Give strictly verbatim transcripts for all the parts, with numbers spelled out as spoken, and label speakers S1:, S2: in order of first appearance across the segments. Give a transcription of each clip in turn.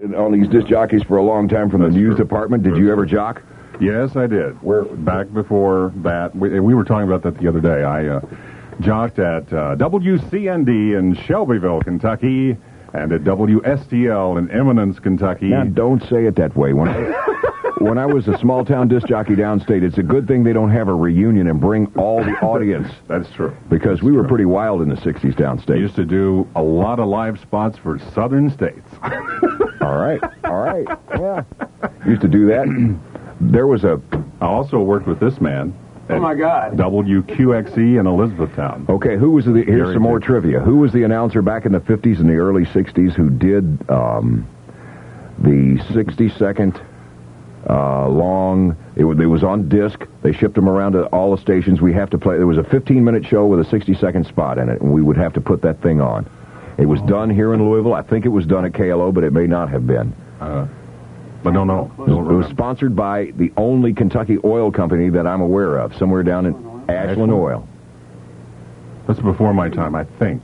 S1: on these disc jockeys for a long time from
S2: That's
S1: the news
S2: true.
S1: department. Did
S2: That's
S1: you ever
S2: true.
S1: jock?
S2: Yes, I did. Where back before that, we, we were talking about that the other day. I uh, jocked at uh, W C N D in Shelbyville, Kentucky, and at W S T L in Eminence, Kentucky.
S1: Now, don't say it that way. When I, when I was a small-town disc jockey downstate, it's a good thing they don't have a reunion and bring all the audience.
S2: That's true.
S1: Because
S2: That's
S1: we were
S2: true.
S1: pretty wild in the sixties downstate.
S2: We used to do a lot of live spots for southern states.
S1: All right, all right, yeah. Used to do that. There was a...
S2: I also worked with this man.
S3: Oh, my God.
S2: W Q X E in Elizabethtown.
S1: Okay, who was the... Here's
S2: Gary
S1: some more
S2: Dick.
S1: trivia. Who was the announcer back in the fifties and the early sixties who did um, the sixty-second uh, long... It was, it was on disc. They shipped them around to all the stations. We have to play... There was a fifteen-minute show with a sixty-second spot in it, and we would have to put that thing on. It was done here in Louisville. I think it was done at K L O, but it may not have been.
S2: Uh, but no, no.
S1: It was, it was sponsored by the only Kentucky oil company that I'm aware of, somewhere down in Ashland
S2: Ashland?
S1: Oil.
S2: That's before my time, I think.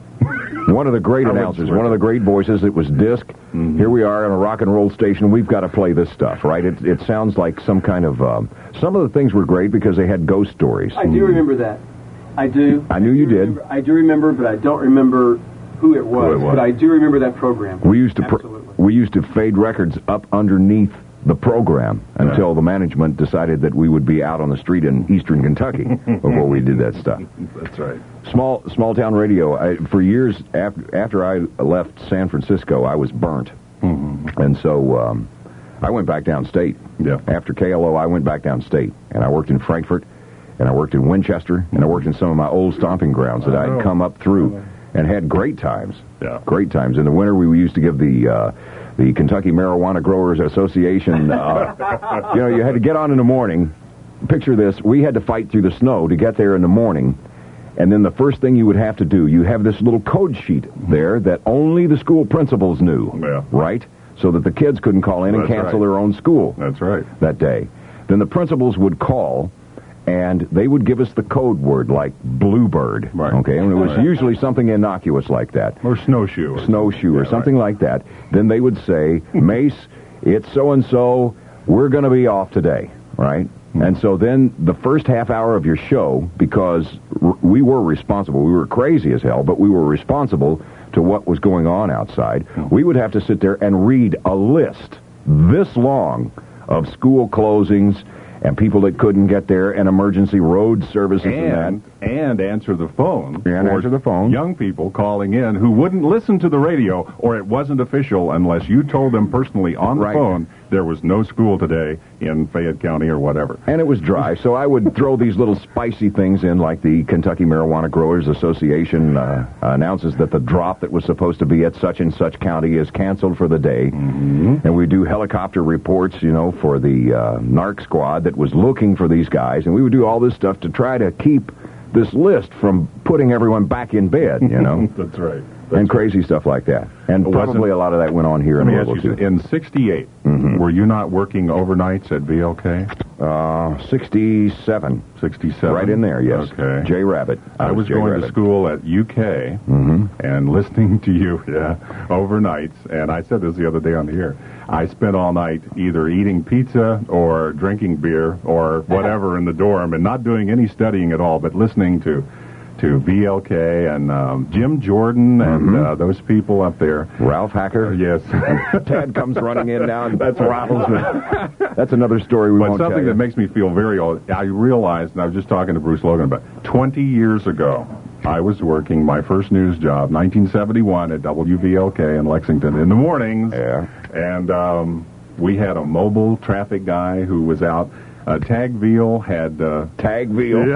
S1: One of the great
S2: I would
S1: announcers,
S2: swear.
S1: one of the great voices. It was disc.
S2: Mm-hmm.
S1: Here we are on a rock and roll station. We've got to play this stuff, right? It, it sounds like some kind of... Um, some of the things were great because they had ghost stories.
S3: I do remember that. I do.
S1: I knew you
S3: do
S1: did.
S3: remember- I do remember, but I don't remember who it was.
S2: Who it was.
S3: But I do remember that program.
S1: We used to pr-
S3: Absolutely.
S1: we used to fade records up underneath the program until the management decided that we would be out on the street in eastern Kentucky before we did that stuff.
S2: That's right.
S1: Small small town radio. I, for years after after I left San Francisco, I was burnt,
S2: Mm-hmm.
S1: and so um, I went back downstate.
S2: Yeah.
S1: After K L O, I went back downstate, and I worked in Frankfort, and I worked in Winchester, and I worked in some of my old stomping grounds that
S2: Oh.
S1: I'd come up through, and had great times.
S2: Yeah.
S1: Great times. In the winter, we used to give the. Uh, The Kentucky Marijuana Growers Association, uh, you know, you had to get on in the morning. Picture this. We had to fight through the snow to get there in the morning. And then the first thing you would have to do, you have this little code sheet there that only the school principals knew,
S2: Yeah.
S1: right? So that the kids couldn't call in and
S2: That's
S1: cancel
S2: right.
S1: their own school
S2: That's right.
S1: that day. Then the principals would call, and they would give us the code word, like bluebird,
S2: Right.
S1: okay? And it was
S2: Right.
S1: usually something innocuous like that.
S2: Or snowshoe. or
S1: Snowshoe or
S2: Yeah,
S1: something
S2: right.
S1: like that. Then they would say, Mace, it's so-and-so, we're going to be off today, right?
S2: Hmm.
S1: And so then the first half hour of your show, because r- we were responsible, we were crazy as hell, but we were responsible to what was going on outside,
S2: Hmm.
S1: we would have to sit there and read a list this long of school closings and people that couldn't get there and emergency road services and,
S2: And, and answer the phone.
S1: And
S2: for
S1: answer the phone.
S2: Young people calling in who wouldn't listen to the radio, or it wasn't official unless you told them personally on the
S1: Right.
S2: phone there was no school today in Fayette County or whatever.
S1: And it was dry, so I would throw these little spicy things in, like the Kentucky Marijuana Growers Association uh, announces that the drop that was supposed to be at such and such county is canceled for the day. Mm-hmm. And we do helicopter reports, you know, for the uh, narc squad that was looking for these guys. And we would do all this stuff to try to keep this list from putting everyone back in bed, you know,
S2: That's right.
S1: and crazy stuff like that. And
S2: It wasn't-
S1: probably a lot of that went on here
S2: Let
S1: in
S2: me ask
S1: Louisville,
S2: you,
S1: too.
S2: in sixty-eight, were you not working overnights at V L K?
S1: Uh, sixty-seven.
S2: sixty-seven?
S1: Right in there, yes.
S2: Okay.
S1: Jay Rabbit.
S2: I was
S1: Jay
S2: going
S1: Rabbit.
S2: to school at U K
S1: Mm-hmm.
S2: and listening to you, yeah, overnights. And I said this the other day on the air. I spent all night either eating pizza or drinking beer or whatever in the dorm and not doing any studying at all, but listening to to V L K and um, Jim Jordan and
S1: Mm-hmm.
S2: uh, those people up there.
S1: Ralph Hacker.
S2: Yes.
S1: Ted comes running in now and
S2: That's
S1: rattles me. That's another story we
S2: But
S1: won't tell
S2: something
S1: you.
S2: that makes me feel very old, I realized, and I was just talking to Bruce Logan about twenty years ago, I was working my first news job, nineteen seventy-one, at W V L K in Lexington in the mornings.
S1: Yeah.
S2: And um, we had a mobile traffic guy who was out. Uh, Tagville had... Uh,
S1: Tagville.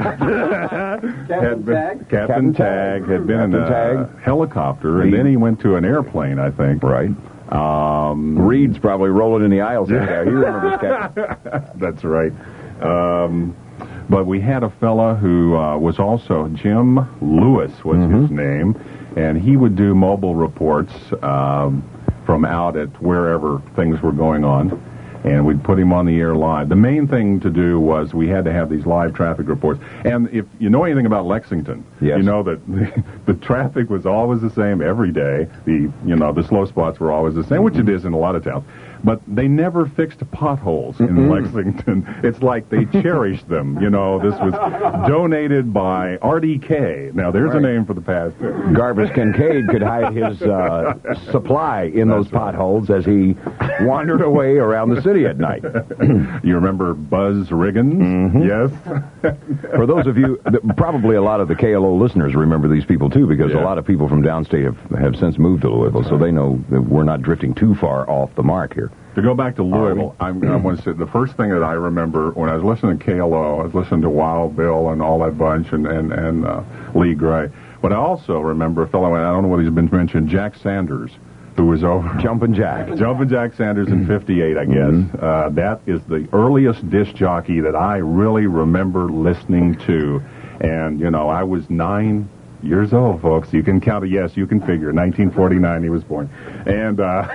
S2: had been,
S3: Tag?
S2: Captain,
S1: Captain
S2: Tag
S1: Tag.
S2: had been in
S1: Captain
S2: a
S1: Tag.
S2: helicopter, and
S1: Reed.
S2: then he went to an airplane, I think.
S1: Right.
S2: Um,
S1: Reed's probably rolling in the aisles. Yeah, he remembers Captain.
S2: That's right. Um, but we had a fella who uh, was also, Jim Lewis was his name, and he would do mobile reports um, from out at wherever things were going on. and we'd put him on the air live. The main thing to do was we had to have these live traffic reports. And if you know anything about Lexington,
S1: yes.
S2: you know that the, the traffic was always the same every day. The you know the slow spots were always the same, which it is in a lot of towns. But they never fixed potholes in mm-hmm. Lexington. It's like they cherished them. You know, this was donated by R D K. Now, there's right. a name for the past.
S1: Garvis Kincaid could hide his uh, supply in
S2: That's
S1: those potholes right. as he wandered away around the city at night.
S2: You remember Buzz Riggins?
S1: Mm-hmm.
S2: Yes.
S1: For those of you, probably a lot of the K L O listeners remember these people, too, because yeah. a lot of people from downstate have, have since moved to Louisville, so they know that we're not drifting too far off the mark here.
S2: To go back to Louisville, I'm, I want to say the first thing that I remember when I was listening to K L O, I was listening to Wild Bill and all that bunch and, and, and uh, Lee Gray. But I also remember a fellow, I don't know what he's been mentioned, Jack Sanders, who was over.
S1: Jumpin' Jack.
S2: Jumpin' Jack Sanders in fifty-eight, I guess.
S1: Mm-hmm.
S2: Uh, that is the earliest disc jockey that I really remember listening to. And, you know, I was nine years old, folks. You can count it. Yes, you can figure. nineteen forty-nine he was born. And, uh...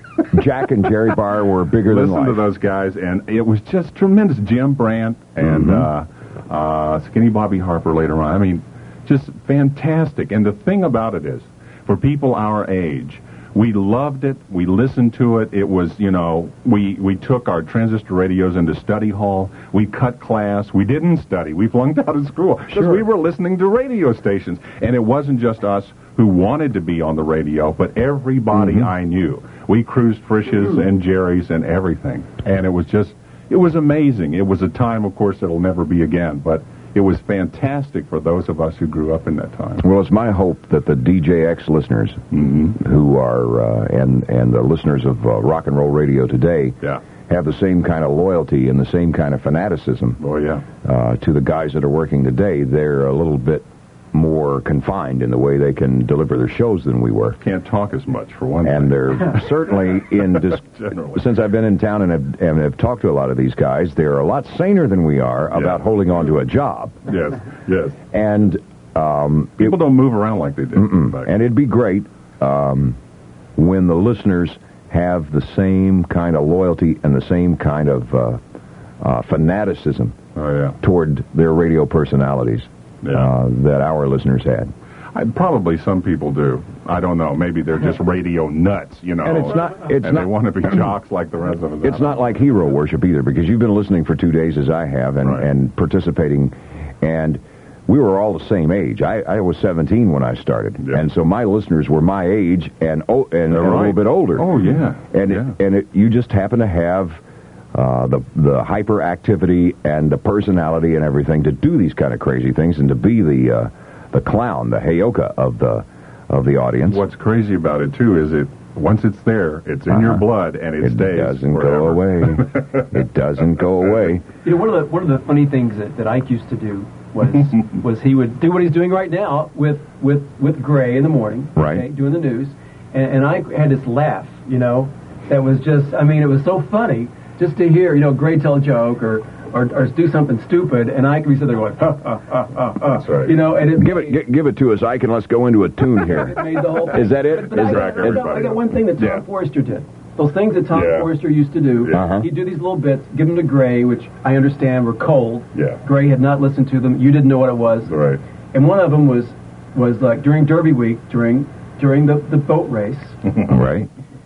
S1: Jack and Jerry Barr were bigger
S2: Listen
S1: than life.
S2: to those guys, and it was just tremendous. Jim Brandt and
S1: mm-hmm.
S2: uh, uh, Skinny Bobby Harper later on. I mean, just fantastic. And the thing about it is, for people our age, we loved it. We listened to it. It was, you know, we, we took our transistor radios into study hall. We cut class. We didn't study. We flunked out of school because
S1: sure.
S2: we were listening to radio stations. And it wasn't just us who wanted to be on the radio, but everybody mm-hmm. I knew. We cruised Frisch's and Jerry's and everything. And it was just, it was amazing. It was a time, of course, that'll never be again, but it was fantastic for those of us who grew up in that time.
S1: Well, it's my hope that the D J X listeners
S2: mm-hmm.
S1: who are, uh, and, and the listeners of uh, rock and roll radio today
S2: yeah.
S1: have the same kind of loyalty and the same kind of fanaticism
S2: oh, yeah.
S1: uh, to the guys that are working today. They're a little bit more confined in the way they can deliver their shows than we were.
S2: Can't talk as much, for one
S1: and
S2: thing.
S1: they're certainly in dis- since I've been in town and have, and have talked to a lot of these guys, they're a lot saner than we are
S2: yeah.
S1: about holding on to a job.
S2: Yes, yes.
S1: And um,
S2: people
S1: it,
S2: don't move around like they did.
S1: And it'd be great um, when the listeners have the same kind of loyalty and the same kind of uh, uh, fanaticism
S2: oh, yeah.
S1: toward their radio personalities.
S2: Yeah.
S1: Uh, that our listeners had.
S2: I, probably some people do. I don't know. Maybe they're just radio nuts, you know.
S1: And it's not. It's
S2: and
S1: not,
S2: they want to be jocks like the rest of us.
S1: It's not like hero worship either, because you've been listening for two days as I have, and,
S2: right.
S1: and participating, and we were all the same age. I, I was seventeen when I started,
S2: yeah.
S1: and so my listeners were my age and oh, and, and
S2: right.
S1: a little bit older.
S2: Oh yeah,
S1: and
S2: yeah.
S1: It, and it, you just happen to have. Uh, the the hyperactivity and the personality and everything to do these kind of crazy things and to be the uh, the clown, the heyoka of the of the audience.
S2: What's crazy about it too is it once it's there, it's in uh-huh. your blood and it,
S1: it
S2: stays.
S1: It doesn't
S2: forever.
S1: go away. It doesn't go away.
S3: You know, one of the one of the funny things that, that Ike used to do was was he would do what he's doing right now with with, with Gray in the morning,
S1: right?
S3: Okay, doing the news, and, and I had this laugh, you know, that was just, I mean, it was so funny. Just to hear, you know, Gray tell a joke or, or or do something stupid, and I can be sitting there going, ha, ha, ha, ha, ha.
S2: That's right.
S3: You know, and it
S1: give it g- give it to us, Ike, and let's go into a tune here.
S3: It made the whole thing.
S1: Is that it?
S3: But
S1: Is
S3: I,
S1: that,
S3: got, I, got, I got one thing that Tom
S2: yeah.
S3: Forrester did. Those things that Tom
S2: yeah.
S3: Forrester used to do.
S2: Yeah.
S1: Uh-huh.
S3: He'd do these little bits, give them to Gray, which I understand were cold.
S2: Yeah.
S3: Gray had not listened to them. You didn't know what it was.
S2: Right.
S3: And one of them was was like during Derby week, during during the, the boat race.
S1: Right.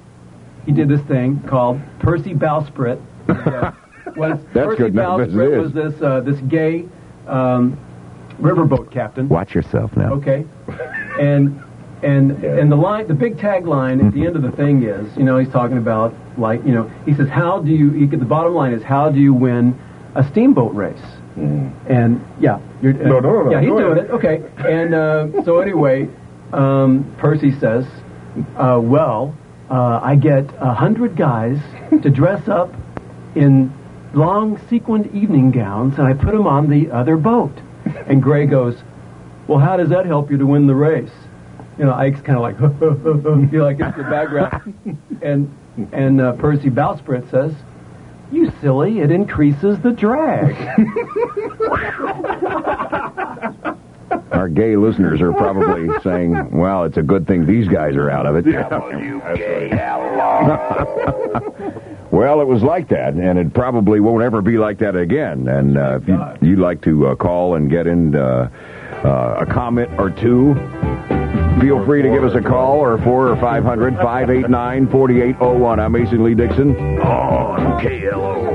S3: He did this thing called Percy Bowsprit. Uh, was
S1: That's
S3: Percy
S1: good enough as it
S3: Bowsprit
S1: is.
S3: was this uh, this gay um, riverboat captain.
S1: Watch yourself now.
S3: Okay, and and
S2: Yeah.
S3: and the line, the big tagline at the end of the thing is, you know, he's talking about like, you know, he says, how do you? He, the bottom line is, how do you win a steamboat race?
S2: Mm.
S3: And yeah, you're, uh,
S2: No, no, no,
S3: yeah, he's
S2: go
S3: doing
S2: ahead.
S3: it. Okay, and uh, so anyway, um, Percy says, uh, well, uh, I get a hundred guys to dress up in long sequined evening gowns, and I put them on the other boat. And Gray goes, well, how does that help you to win the race? You know, Ike's kind of like, you know, like it's the background. and and uh, Percy Bowsprit says, you silly, it increases the drag.
S1: All our gay listeners are probably saying, well, it's a good thing these guys are out of it.
S2: Yeah.
S4: W K L.
S1: Well, it was like that, and it probably won't ever be like that again. And uh, if you, you'd like to uh, call and get in uh, uh, a comment or two, feel free to give us a call, or four or five hundred, five eight nine, four eight zero one. I'm Mason Lee Dixon.
S4: On K L O.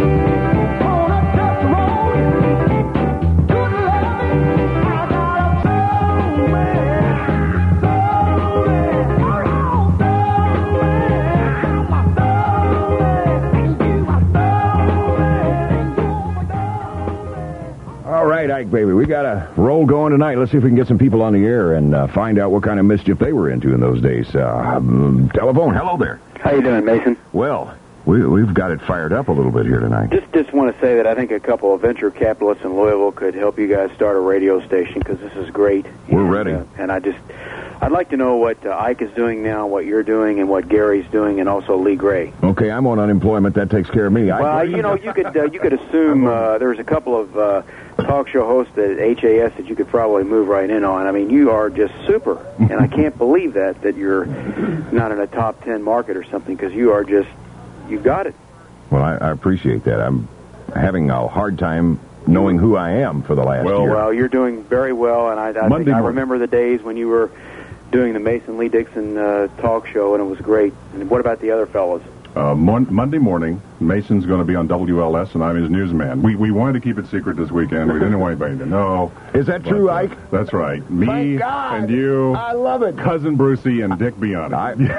S1: All right, Ike, baby, we got a roll going tonight. Let's see if we can get some people on the air and uh, find out what kind of mischief they were into in those days. Uh, um, telephone, hello there.
S5: How you doing, Mason?
S1: Well, we, we've got it fired up a little bit here tonight.
S5: Just just want to say that I think a couple of venture capitalists in Louisville could help you guys start a radio station, because this is great.
S1: We're
S5: and,
S1: ready.
S5: Uh, and I just, I'd like to know what uh, Ike is doing now, what you're doing, and what Gary's doing, and also Lee Gray.
S1: Okay, I'm on unemployment. That takes care of me.
S5: Well,
S1: Ike,
S5: you know, you could uh, you could assume uh, there's a couple of uh, talk show hosts at H A S that you could probably move right in on. I mean, you are just super, and I can't believe that that you're not in a top ten market or something, because you are just, you got it.
S1: Well, I, I appreciate that. I'm having a hard time knowing who I am for the last
S2: Well,
S1: year.
S5: Well, you're doing very well, and I, I,
S2: Monday
S5: think I
S2: morning.
S5: remember the days when you were doing the Mason Lee Dixon uh, talk show, and it was great. And what about the other fellows?
S2: Uh, mon- Monday morning, Mason's going to be on W L S, and I'm his newsman. We we wanted to keep it secret this weekend. We didn't want anybody to know.
S1: Is that true,
S2: But, uh,
S1: Ike?
S2: That's right. Me
S1: Thank God.
S2: and you,
S1: I love it.
S2: Cousin Brucey, and Dick Biani.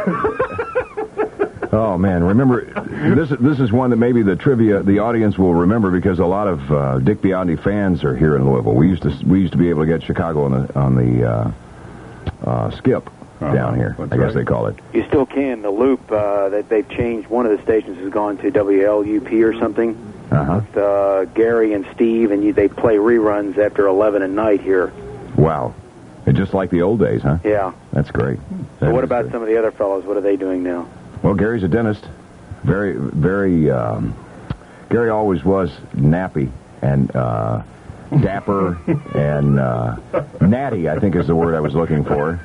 S1: I, oh, man, remember, this, this is one that maybe the trivia, the audience will remember, because a lot of uh, Dick Biondi fans are here in Louisville. We used to we used to be able to get Chicago on the, on the uh, uh, skip
S2: Uh-huh.
S1: down here,
S2: That's
S1: I guess
S2: right.
S1: they call it.
S5: You still can. The Loop, uh, that they've changed. One of the stations has gone to W L U P or something.
S1: Uh-huh.
S5: With, uh, Gary and Steve, and you, they play reruns after eleven at night here.
S1: Wow. It's just like the old days, huh?
S5: Yeah.
S1: That's great.
S5: So
S1: That
S5: what
S1: is
S5: about
S1: great.
S5: some of the other fellows? What are they doing now?
S1: Well, Gary's a dentist. Very, very, um, Gary always was nappy and uh, dapper and uh, natty, I think is the word I was looking for.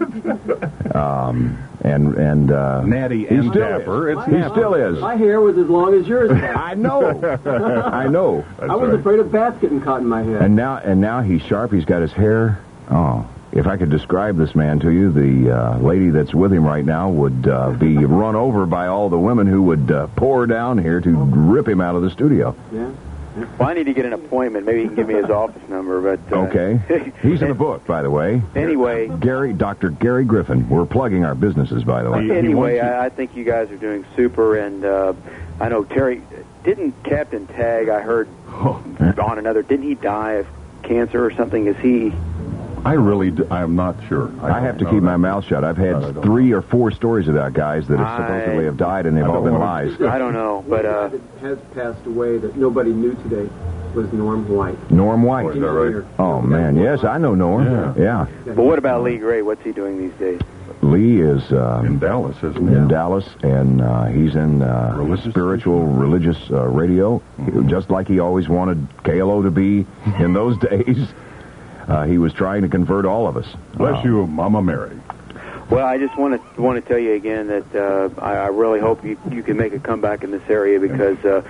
S1: Um, and, and, uh...
S2: Natty
S1: he
S2: and
S1: still
S2: dapper.
S1: is.
S2: It's
S1: He
S2: napper.
S1: still is.
S3: My hair was as long as yours.
S1: I know. I know.
S2: That's
S3: I was
S2: right.
S3: afraid of bats getting caught in my head.
S1: And now, and now he's sharp. He's got his hair. Oh, if I could describe this man to you, the uh, lady that's with him right now would uh, be run over by all the women who would uh, pour down here to rip him out of the studio.
S3: Yeah.
S5: Well, I need to get an appointment. Maybe he can give me his office number. But uh,
S1: Okay. He's in the book, by the way.
S5: Anyway,
S1: Gary, Doctor Gary Griffin. We're plugging our businesses, by the way.
S2: He-
S5: anyway,
S2: wants you-
S5: I, I think you guys are doing super, and uh, I know Terry. Didn't Captain Tag? I heard on another. Didn't he die of cancer or something? Is he?
S2: I really, do, I am not sure.
S1: I
S2: don't
S1: have to
S2: know
S1: keep
S2: that.
S1: my mouth shut. I've had
S2: I don't
S1: three or four stories about guys that have
S5: I-
S1: supposedly have died, and they've
S2: I
S1: all
S2: don't
S1: been
S2: wanna-
S1: lies.
S5: I don't know, but uh,
S6: that has passed away that nobody knew today was Norm White.
S1: Norm White.
S2: Oh, is that right?
S1: Oh, man. Yes, I know Norm.
S2: Yeah.
S1: Yeah.
S5: but what about Lee Gray? What's he doing these days?
S1: Lee is uh,
S2: In Dallas, isn't he?
S1: in Dallas, and uh, he's in uh,
S2: Religious?
S1: spiritual religious uh, radio, just like he always wanted K L O to be in those days. Uh, he was trying to convert all of us.
S2: Bless
S1: Uh,
S2: you, Mama Mary.
S5: Well, I just want to want to tell you again that uh, I, I really hope you you can make a comeback in this area, because uh,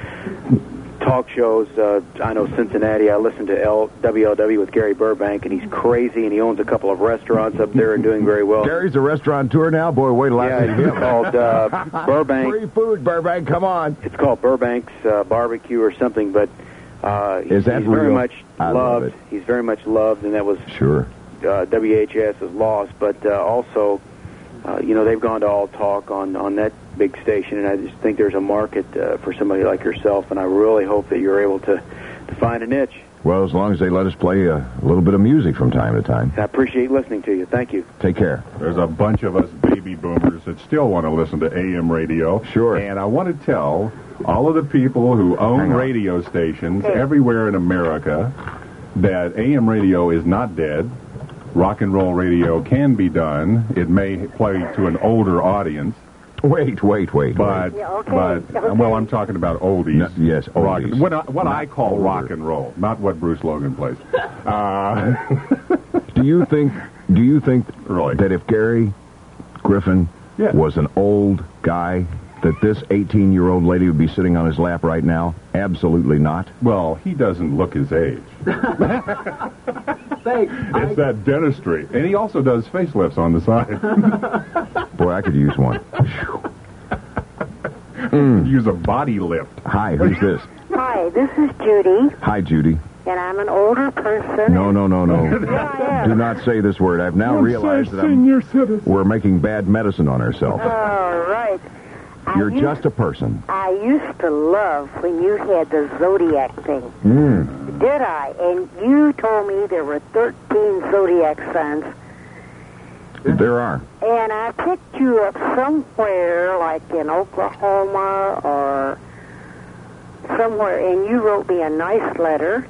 S5: talk shows. Uh, I know Cincinnati. I listen to L, W L W with Gary Burbank, and he's crazy, and he owns a couple of restaurants up there and doing very well.
S1: Gary's a restaurateur now. Boy, wait till I
S5: Yeah,
S1: see
S5: it's
S1: him.
S5: called uh, Burbank.
S1: Free food, Burbank. Come on.
S5: It's called Burbank's uh, Barbecue or something, but uh,
S1: Is that
S5: he's very
S1: real?
S5: much
S1: I love
S5: loved.
S1: it.
S5: He's very much loved, and that was
S1: Sure.
S5: uh, W H S is lost, but uh, also, uh, you know, they've gone to All Talk on, on that big station, and I just think there's a market uh, for somebody like yourself, and I really hope that you're able to, to find a niche.
S1: Well, as long as they let us play a little bit of music from time to time.
S5: I appreciate listening to you. Thank you.
S1: Take care.
S2: There's a bunch of us baby boomers that still want to listen to A M radio.
S1: Sure.
S2: And I want to tell all of the people who own
S1: Hang on.
S2: radio stations everywhere in America that A M radio is not dead. Rock and roll radio can be done. It may play to an older audience,
S1: Wait, wait, wait.
S2: but
S7: Yeah, okay,
S2: but
S7: okay.
S2: well, I'm talking about oldies.
S1: No, yes,
S2: Rock,
S1: oldies.
S2: what I, what I
S1: Not
S2: call
S1: older.
S2: rock and roll, not what Bruce Logan plays. Uh,
S1: Do you think? Do you think
S2: Really?
S1: that if Gary Griffin
S2: Yeah.
S1: was an old guy, that this eighteen-year-old lady would be sitting on his lap right now? Absolutely not.
S2: Well, he doesn't look his age.
S6: Thanks.
S2: It's that dentistry. And he also does facelifts on the side.
S1: Boy, I could use one.
S2: Use a body lift.
S1: Hi, who's this?
S7: Hi, this is Judy,
S1: Hi, Judy.
S7: and I'm an older person.
S1: No, no, no, no.
S7: Yeah, I am.
S1: Do not say this word. I've now realized that I'm,
S2: senior citizen.
S1: we're making bad medicine on ourselves.
S7: All right. I
S1: You're
S7: used,
S1: just a person.
S7: I used to love when you had the Zodiac thing.
S1: Mm.
S7: Did I? And you told me there were thirteen Zodiac signs.
S1: There are.
S7: And I picked you up somewhere, like in Oklahoma or somewhere, and you wrote me a nice letter.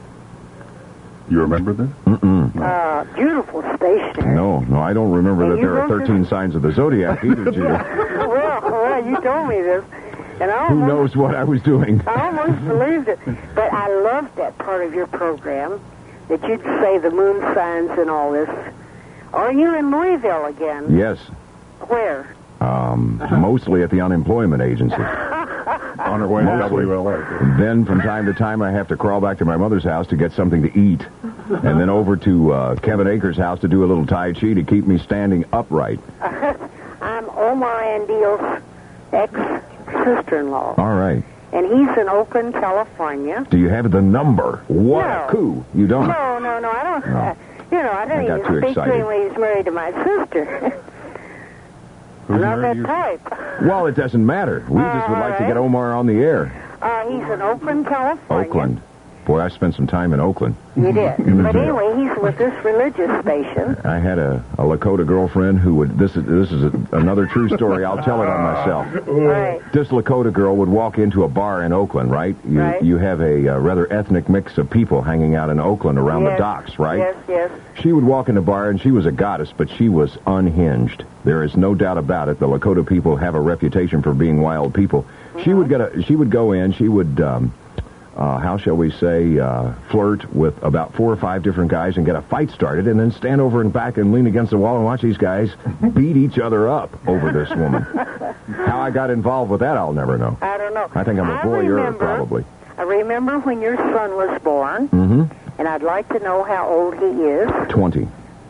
S2: You remember this?
S1: Mm-mm.
S7: Uh, beautiful station.
S1: No, no, I don't remember
S7: And
S1: that
S7: you
S1: there are
S7: wrote this-
S1: thirteen signs of the zodiac either, Judy.
S7: well, well, you told me this. And I
S1: Who
S7: almost,
S1: knows what I was doing?
S7: I almost believed it. But I loved that part of your program, that you'd say the moon signs and all this. Are you in Louisville again?
S1: Yes.
S7: Where?
S1: Um, mostly at the unemployment agency.
S2: On her way to
S1: Mostly.
S2: W L A.
S1: Then from time to time I have to crawl back to my mother's house to get something to eat. And then over to uh, Kevin Akers' house to do a little Tai Chi to keep me standing upright.
S7: I'm Omar Andiel's ex-sister-in-law.
S1: All right.
S7: And he's in Oakland, California.
S1: Do you have the number? What
S7: No.
S1: a coup. You don't?
S7: No, no, no, I don't.
S1: No.
S7: Uh, you know, I don't
S1: I got
S7: even
S1: too
S7: speak to
S1: excited.
S7: him when he's married to my sister.
S2: Who's
S7: Not
S2: married
S7: that
S2: to you?
S7: type.
S1: Well, it doesn't matter. We just would
S7: All
S1: like to
S7: right.
S1: get Omar on the air.
S7: Uh, he's in Oakland, California.
S1: Oakland. Boy, I spent some time in Oakland.
S7: You did.
S1: the
S7: But
S1: jail.
S7: anyway, he's with this religious station.
S1: I had a, a Lakota girlfriend who would, this is, this is a, another true story. I'll tell it on myself.
S7: Right.
S1: This Lakota girl would walk into a bar in Oakland, right? You,
S7: Right.
S1: you have a, uh rather ethnic mix of people hanging out in Oakland around the
S7: Yes.
S1: docks, right?
S7: Yes, yes.
S1: She would walk in the bar, and she was a goddess, but she was unhinged. There is no doubt about it. The Lakota people have a reputation for being wild people. She would get a, she would go in, she would, um, uh, how shall we say, uh, flirt with about four or five different guys and get a fight started, and then stand over and back and lean against the wall and watch these guys beat each other up over this woman. How I got involved with that, I'll never know.
S7: I don't know.
S1: I think I'm a voyeur,
S7: remember,
S1: probably.
S7: I remember when your son was born,
S1: Mm-hmm.
S7: and I'd like to know how old he is.
S1: Twenty.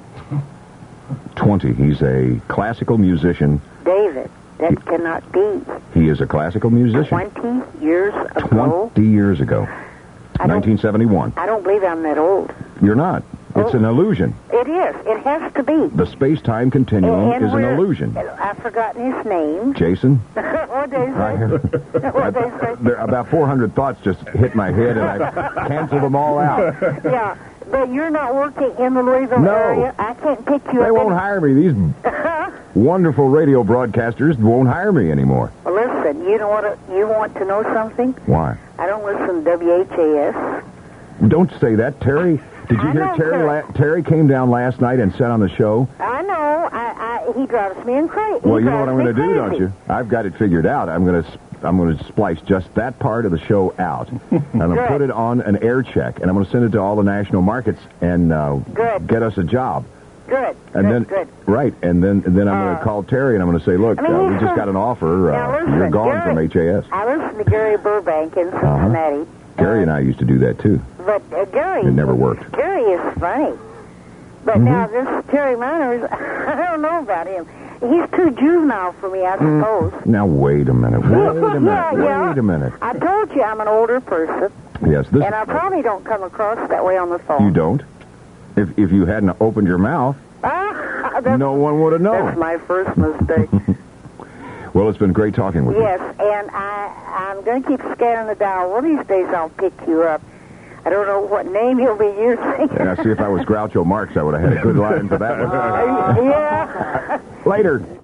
S1: Twenty. He's a classical musician.
S7: David, that cannot be.
S1: He is a classical musician.
S7: Twenty years ago.
S1: Twenty years ago.
S7: I don't-
S1: nineteen seventy-one.
S7: I don't believe I'm that old.
S1: You're not. It's
S7: Oh.
S1: an illusion.
S7: It is. It has to be.
S1: The space-time continuum
S7: And
S1: is an
S7: we're-
S1: illusion.
S7: I've forgotten his name.
S1: Jason?
S7: What they
S1: I
S7: say?
S1: hear-
S7: What they say?
S1: there, about four hundred thoughts just hit my head, and I canceled them all out.
S7: Yeah, but you're not working in the Louisville
S1: No.
S7: area. I can't pick you
S1: They
S7: up.
S1: won't
S7: in-
S1: hire me. These wonderful radio broadcasters won't hire me anymore.
S7: Well, listen, you know what? You want to know something?
S1: Why?
S7: I don't listen to W H A S.
S1: Don't say that, Terry. Did you
S7: I
S1: hear
S7: know,
S1: Terry?
S7: Terry.
S1: La- Terry came down last night and said on the show.
S7: I know. I, I he drives me in crazy.
S1: Well, you know what I'm going to do, don't you? I've got it figured out. I'm going to I'm going to splice just that part of the show out. I'm going to
S7: Good.
S1: put it on an air check, and I'm going to send it to all the national markets and uh,
S7: Good.
S1: get us a job.
S7: Good.
S1: And
S7: good,
S1: then
S7: good.
S1: right, and then and then I'm going
S7: Uh,
S1: to call Terry and I'm going to say, look,
S7: I mean,
S1: uh, we
S7: he's
S1: just
S7: from-
S1: got an offer.
S7: Now,
S1: Uh,
S7: listen,
S1: you're gone
S7: Gary-
S1: from H A S.
S7: I listen to Gary Burbank in Cincinnati.
S1: Gary and I used to do that too.
S7: But uh, Gary...
S1: It never worked.
S7: Gary is funny. But
S1: Mm-hmm.
S7: now this Terry Miners, I don't know about him. He's too juvenile for me, I suppose.
S1: Now wait a minute. Wait a minute.
S7: Yeah, yeah.
S1: Wait a minute.
S7: I told you I'm an older person,
S1: Yes, this.
S7: and I probably don't come across that way on the phone.
S1: You don't. If if you hadn't opened your mouth,
S7: Ah, that's,
S1: no one would have known.
S7: that's my first mistake.
S1: Well, it's been great talking with
S7: Yes, and I, I'm going to keep scanning the dial. One of these days I'll pick you up. I don't know what name you'll be using.
S1: you. And I see if I was Groucho Marx, I would have had a good line for that one.
S7: Uh, yeah.
S1: Later.